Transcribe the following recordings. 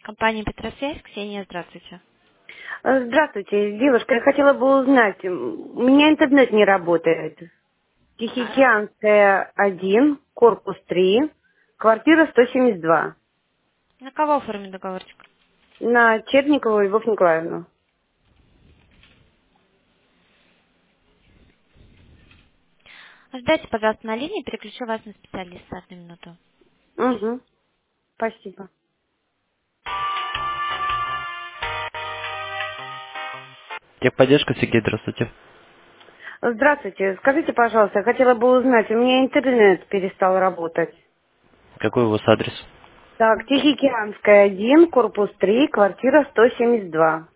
Компания Петросвязь, Ксения, здравствуйте. Здравствуйте, девушка, я хотела бы узнать, у меня интернет не работает. А Тихоокеанская, 1, корпус 3, квартира 172. на кого оформлен договорчик? На Черникову Любовь Николаевну. Ждайте, пожалуйста, на линии, переключу вас на специалиста 1 минуту. Угу, спасибо. Техподдержка, Сергей, здравствуйте. Здравствуйте, скажите, пожалуйста, я хотела бы узнать, у меня интернет перестал работать. Какой у вас адрес? Так, Тихоокеанская, 1, корпус 3, квартира 172.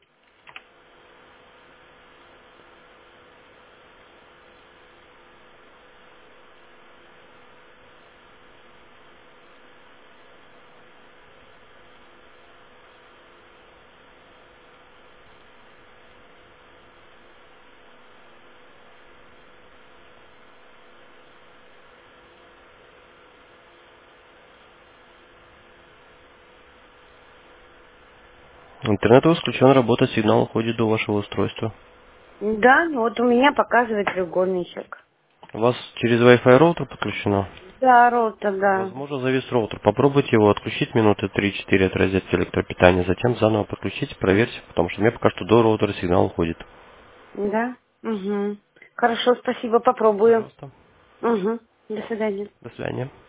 Интернет у вас включен, работает, сигнал уходит до вашего устройства. Да, ну вот у меня показывает треугольничек. У вас через Wi-Fi роутер подключено? Да, роутер, да. Возможно, завис роутер. Попробуйте его отключить минуты 3-4 от розетки электропитания, затем заново подключите, проверьте, потому что у меня пока что до роутера сигнал уходит. Да? Угу. Хорошо, спасибо, попробую. Пожалуйста. Угу. До свидания. До свидания.